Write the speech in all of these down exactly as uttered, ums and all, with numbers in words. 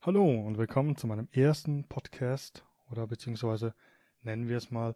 Hallo und willkommen zu meinem ersten Podcast oder beziehungsweise nennen wir es mal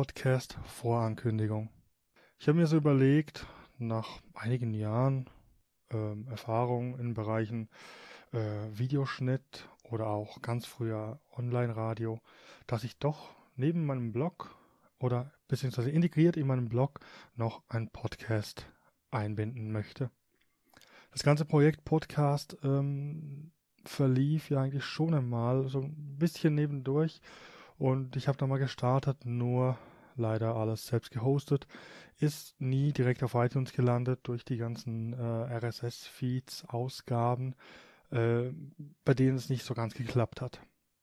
Podcast-Vorankündigung. Ich habe mir so überlegt, nach einigen Jahren ähm, Erfahrung in Bereichen äh, Videoschnitt oder auch ganz früher Online-Radio, dass ich doch neben meinem Blog oder beziehungsweise integriert in meinem Blog noch einen Podcast einbinden möchte. Das ganze Projekt Podcast ähm, verlief ja eigentlich schon einmal so ein bisschen nebendurch und ich habe da mal gestartet, nur leider alles selbst gehostet, ist nie direkt auf iTunes gelandet durch die ganzen äh, R S S-Feeds, Ausgaben, äh, bei denen es nicht so ganz geklappt hat.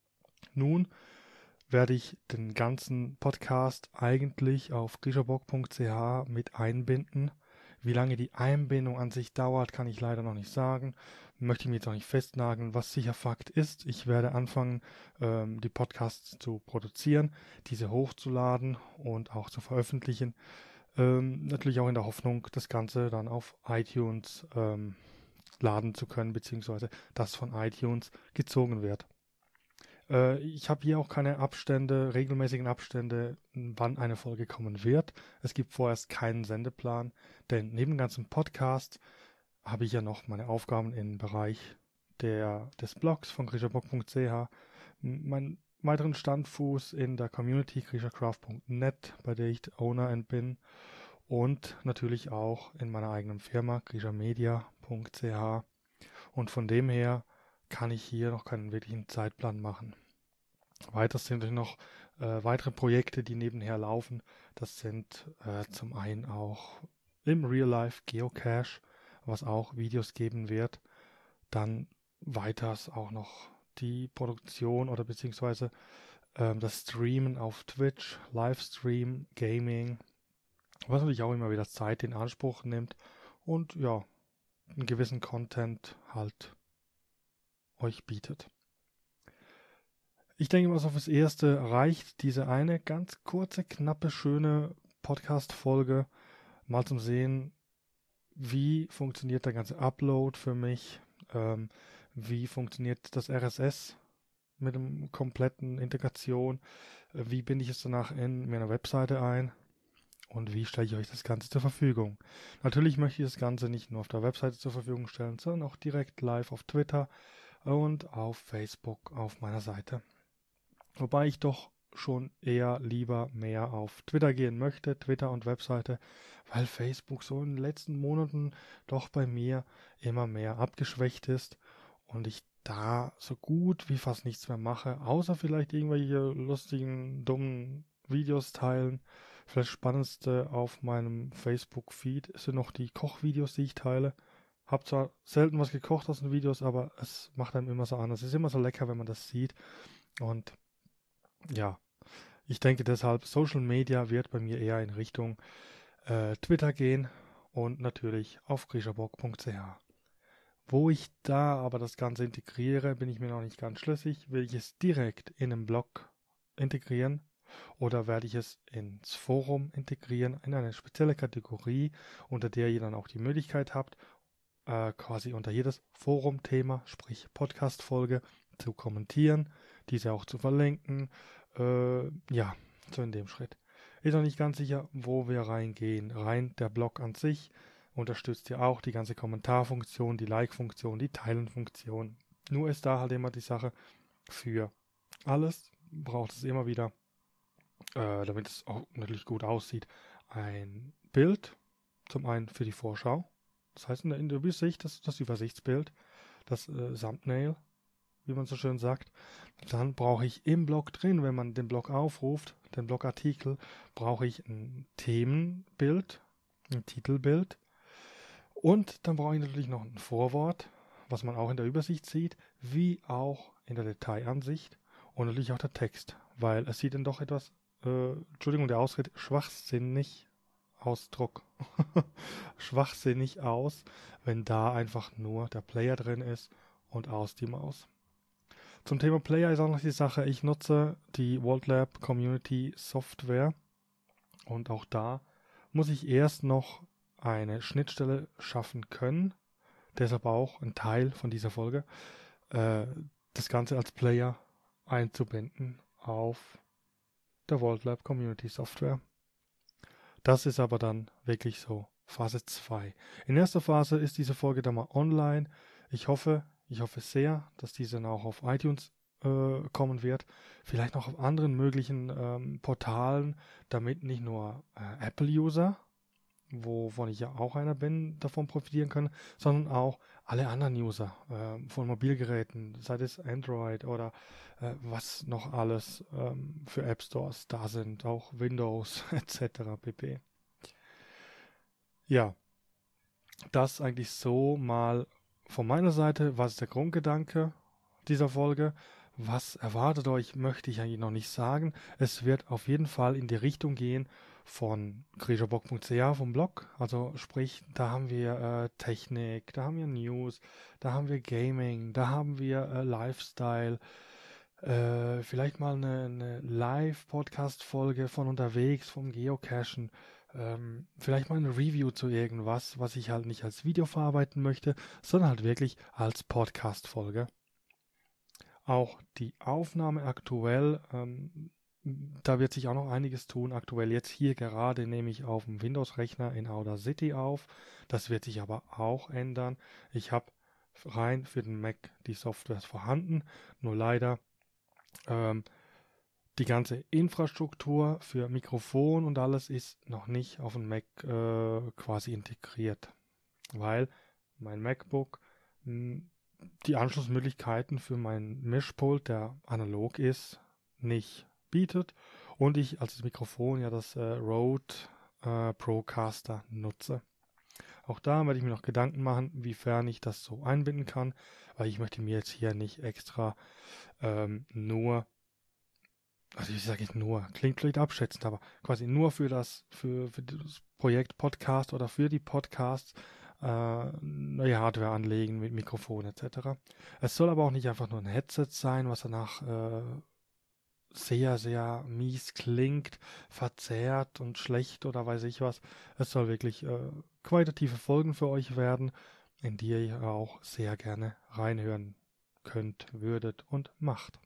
Nun werde ich den ganzen Podcast eigentlich auf grishabock punkt c h mit einbinden. Wie lange die Einbindung an sich dauert, kann ich leider noch nicht sagen. Möchte ich mir jetzt auch nicht festnageln. Was sicher Fakt ist, ich werde anfangen, ähm, die Podcasts zu produzieren, diese hochzuladen und auch zu veröffentlichen. Ähm, natürlich auch in der Hoffnung, das Ganze dann auf iTunes ähm, laden zu können, beziehungsweise das von iTunes gezogen wird. Äh, ich habe hier auch keine Abstände, regelmäßigen Abstände, wann eine Folge kommen wird. Es gibt vorerst keinen Sendeplan, denn neben dem ganzen Podcast habe ich ja noch meine Aufgaben im Bereich der, des Blogs von grishabock punkt c h, meinen weiteren Standfuß in der Community grishakraft punkt net, bei der ich Owner bin, und natürlich auch in meiner eigenen Firma grishamedia punkt c h. Und von dem her kann ich hier noch keinen wirklichen Zeitplan machen. Weiter sind noch äh, weitere Projekte, die nebenher laufen. Das sind äh, zum einen auch im Real Life Geocache, was auch Videos geben wird. Dann weiters auch noch die Produktion oder beziehungsweise ähm, das Streamen auf Twitch, Livestream, Gaming, was natürlich auch immer wieder Zeit in Anspruch nimmt und ja, einen gewissen Content halt euch bietet. Ich denke mal, so fürs Erste reicht diese eine ganz kurze, knappe, schöne Podcast-Folge. Mal zum Sehen, wie funktioniert der ganze Upload für mich, ähm, wie funktioniert das R S S mit dem kompletten Integration, äh, wie binde ich es danach in meiner Webseite ein und wie stelle ich euch das Ganze zur Verfügung. Natürlich möchte ich das Ganze nicht nur auf der Webseite zur Verfügung stellen, sondern auch direkt live auf Twitter und auf Facebook auf meiner Seite. Wobei ich doch schon eher lieber mehr auf Twitter gehen möchte, Twitter und Webseite, weil Facebook so in den letzten Monaten doch bei mir immer mehr abgeschwächt ist und ich da so gut wie fast nichts mehr mache, außer vielleicht irgendwelche lustigen, dummen Videos teilen. Vielleicht spannendste auf meinem Facebook-Feed sind noch die Kochvideos, die ich teile. Hab zwar selten was gekocht aus den Videos, aber es macht einem immer so an. Es ist immer so lecker, wenn man das sieht. Und ja, ich denke deshalb, Social Media wird bei mir eher in Richtung äh, Twitter gehen und natürlich auf grishabock punkt c h. Wo ich da aber das Ganze integriere, bin ich mir noch nicht ganz schlüssig. Will ich es direkt in einem Blog integrieren oder werde ich es ins Forum integrieren, in eine spezielle Kategorie, unter der ihr dann auch die Möglichkeit habt, äh, quasi unter jedes Forum-Thema, sprich Podcast-Folge, zu kommentieren, diese auch zu verlinken. Äh, ja, so in dem Schritt. Ist noch nicht ganz sicher, wo wir reingehen. Rein der Blog an sich unterstützt ja auch die ganze Kommentarfunktion, die Like-Funktion, die Teilen-Funktion. Nur ist da halt immer die Sache, für alles braucht es immer wieder, äh, damit es auch natürlich gut aussieht, ein Bild. Zum einen für die Vorschau. Das heißt in der, in der Übersicht, das, das Übersichtsbild, das äh, Thumbnail, wie man so schön sagt. Dann brauche ich im Blog drin, wenn man den Blog aufruft, den Blogartikel, brauche ich ein Themenbild, ein Titelbild. Und dann brauche ich natürlich noch ein Vorwort, was man auch in der Übersicht sieht, wie auch in der Detailansicht und natürlich auch der Text, weil es sieht dann doch etwas, äh, Entschuldigung, der Ausdruck, schwachsinnig Ausdruck schwachsinnig aus, wenn da einfach nur der Player drin ist und aus die Maus. Zum Thema Player ist auch noch die Sache, ich nutze die VaultLab Community Software und auch da muss ich erst noch eine Schnittstelle schaffen können, deshalb auch ein Teil von dieser Folge, äh, das Ganze als Player einzubinden auf der VaultLab Community Software. Das ist aber dann wirklich so Phase zwei. In erster Phase ist diese Folge dann mal online. Ich hoffe, ich hoffe sehr, dass diese dann auch auf iTunes äh, kommen wird. Vielleicht noch auf anderen möglichen ähm, Portalen, damit nicht nur äh, Apple-User, wovon ich ja auch einer bin, davon profitieren können, sondern auch alle anderen User äh, von Mobilgeräten, sei es Android oder äh, was noch alles ähm, für App Stores da sind, auch Windows et cetera pp. Ja, das eigentlich so mal von meiner Seite. Was ist der Grundgedanke dieser Folge? Was erwartet euch, möchte ich eigentlich noch nicht sagen. Es wird auf jeden Fall in die Richtung gehen von grischerbock punkt c h vom Blog. Also sprich, da haben wir äh, Technik, da haben wir News, da haben wir Gaming, da haben wir äh, Lifestyle. Äh, vielleicht mal eine, eine Live-Podcast-Folge von unterwegs, vom Geocachen. Ähm, vielleicht mal eine Review zu irgendwas, was ich halt nicht als Video verarbeiten möchte, sondern halt wirklich als Podcast-Folge. Auch die Aufnahme aktuell, ähm, da wird sich auch noch einiges tun. Aktuell jetzt hier gerade nehme ich auf dem Windows-Rechner in Audacity auf. Das wird sich aber auch ändern. Ich habe rein für den Mac die Software vorhanden, nur leider ähm, die ganze Infrastruktur für Mikrofon und alles ist noch nicht auf dem Mac äh, quasi integriert, weil mein MacBook mh, die Anschlussmöglichkeiten für mein Mischpult, der analog ist, nicht bietet und ich als Mikrofon ja das äh, Rode äh, Procaster nutze. Auch da werde ich mir noch Gedanken machen, wiefern ich das so einbinden kann, weil ich möchte mir jetzt hier nicht extra ähm, nur, also ich sage jetzt nur, klingt vielleicht abschätzend, aber quasi nur für das, für, für das Projekt Podcast oder für die Podcasts äh, neue Hardware anlegen mit Mikrofon et cetera. Es soll aber auch nicht einfach nur ein Headset sein, was danach äh, sehr, sehr mies klingt, verzerrt und schlecht oder weiß ich was. Es soll wirklich äh, qualitative Folgen für euch werden, in die ihr auch sehr gerne reinhören könnt, würdet und macht.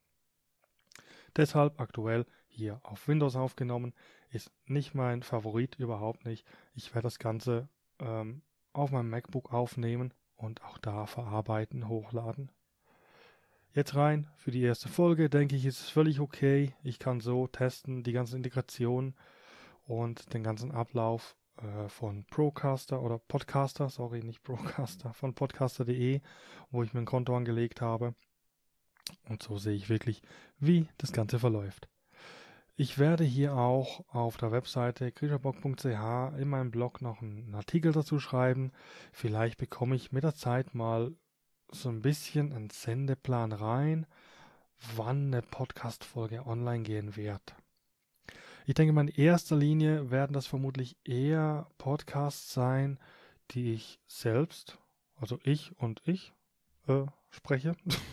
Deshalb aktuell hier auf Windows aufgenommen, ist nicht mein Favorit, überhaupt nicht. Ich werde das Ganze ähm, auf meinem MacBook aufnehmen und auch da verarbeiten, hochladen. Jetzt rein für die erste Folge, denke ich, ist es völlig okay. Ich kann so testen, die ganze Integration und den ganzen Ablauf äh, von Procaster oder Podcaster, sorry, nicht Procaster, von podcaster punkt de, wo ich mir ein Konto angelegt habe. Und so sehe ich wirklich, wie das Ganze verläuft. Ich werde hier auch auf der Webseite grischerbock punkt c h in meinem Blog noch einen Artikel dazu schreiben. Vielleicht bekomme ich mit der Zeit mal so ein bisschen einen Sendeplan rein, wann eine Podcast-Folge online gehen wird. Ich denke mal, in erster Linie werden das vermutlich eher Podcasts sein, die ich selbst, also ich und ich, äh, spreche.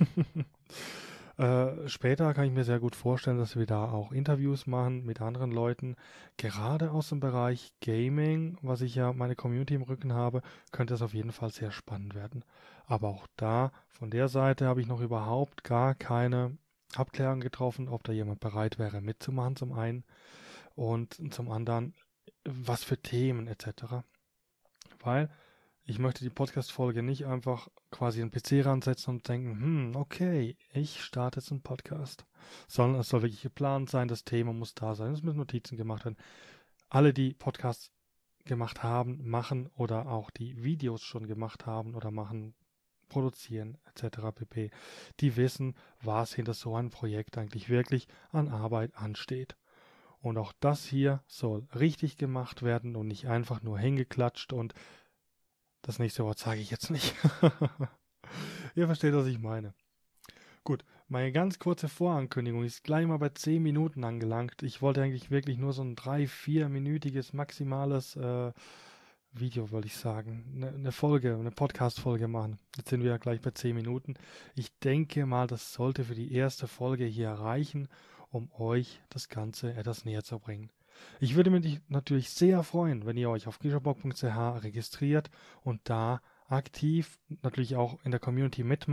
Äh, später kann ich mir sehr gut vorstellen, dass wir da auch Interviews machen mit anderen Leuten. Gerade aus dem Bereich Gaming, was ich ja meine Community im Rücken habe, könnte es auf jeden Fall sehr spannend werden. Aber auch da, von der Seite habe ich noch überhaupt gar keine Abklärung getroffen, ob da jemand bereit wäre mitzumachen zum einen und zum anderen, was für Themen et cetera. Weil ich möchte die Podcast-Folge nicht einfach quasi einen P C ransetzen und denken, hm, okay, ich starte jetzt einen Podcast. Sondern es soll wirklich geplant sein, das Thema muss da sein, es müssen Notizen gemacht werden. Alle, die Podcasts gemacht haben, machen oder auch die Videos schon gemacht haben oder machen, produzieren et cetera pp., die wissen, was hinter so einem Projekt eigentlich wirklich an Arbeit ansteht. Und auch das hier soll richtig gemacht werden und nicht einfach nur hingeklatscht und das nächste Wort sage ich jetzt nicht. Ihr versteht, was ich meine. Gut, meine ganz kurze Vorankündigung ist gleich mal bei zehn Minuten angelangt. Ich wollte eigentlich wirklich nur so ein drei-, vierminütiges maximales äh, Video, wollte ich sagen. Eine, eine Folge, eine Podcast-Folge machen. Jetzt sind wir ja gleich bei zehn Minuten. Ich denke mal, das sollte für die erste Folge hier reichen, um euch das Ganze etwas näher zu bringen. Ich würde mich natürlich sehr freuen, wenn ihr euch auf grischerbock punkt c h registriert und da aktiv natürlich auch in der Community mitmacht.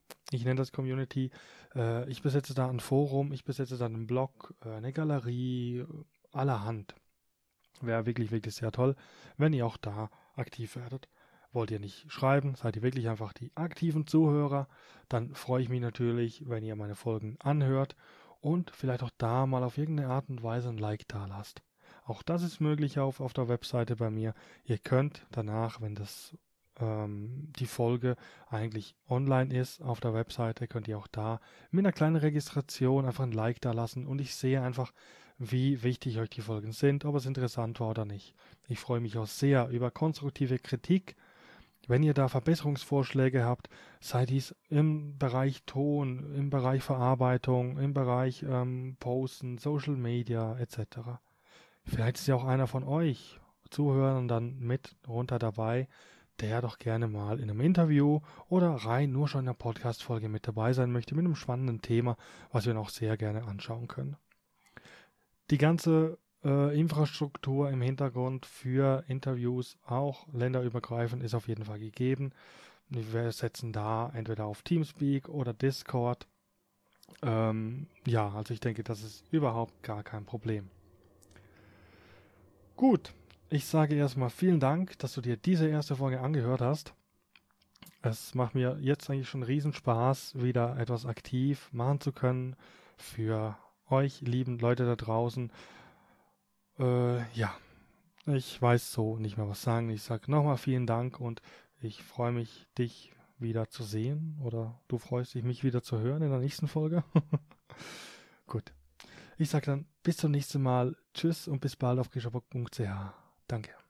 Ich nenne das Community. Äh, ich besetze da ein Forum, ich besetze da einen Blog, äh, eine Galerie, allerhand. Wäre wirklich, wirklich sehr toll, wenn ihr auch da aktiv werdet. Wollt ihr nicht schreiben, seid ihr wirklich einfach die aktiven Zuhörer, dann freue ich mich natürlich, wenn ihr meine Folgen anhört und vielleicht auch da mal auf irgendeine Art und Weise ein Like da lasst. Auch das ist möglich auf, auf der Webseite bei mir. Ihr könnt danach, wenn das ähm, die Folge eigentlich online ist auf der Webseite, könnt ihr auch da mit einer kleinen Registration einfach ein Like da lassen und ich sehe einfach, wie wichtig euch die Folgen sind, ob es interessant war oder nicht. Ich freue mich auch sehr über konstruktive Kritik. Wenn ihr da Verbesserungsvorschläge habt, sei dies im Bereich Ton, im Bereich Verarbeitung, im Bereich ähm, Posten, Social Media et cetera. Vielleicht ist ja auch einer von euch Zuhörern dann mit runter dabei, der doch gerne mal in einem Interview oder rein nur schon in einer Podcast-Folge mit dabei sein möchte, mit einem spannenden Thema, was wir noch sehr gerne anschauen können. Die ganze äh, Infrastruktur im Hintergrund für Interviews, auch länderübergreifend, ist auf jeden Fall gegeben. Wir setzen da entweder auf Teamspeak oder Discord. Ähm, ja, also ich denke, das ist überhaupt gar kein Problem. Gut, ich sage erstmal vielen Dank, dass du dir diese erste Folge angehört hast. Es macht mir jetzt eigentlich schon riesen Spaß, wieder etwas aktiv machen zu können für euch, lieben Leute da draußen. Äh, ja, ich weiß so nicht mehr was sagen. Ich sage nochmal vielen Dank und ich freue mich, dich wieder zu sehen oder du freust dich, mich wieder zu hören in der nächsten Folge. Gut. Ich sage dann bis zum nächsten Mal. Tschüss und bis bald auf geschabock punkt c h. Danke.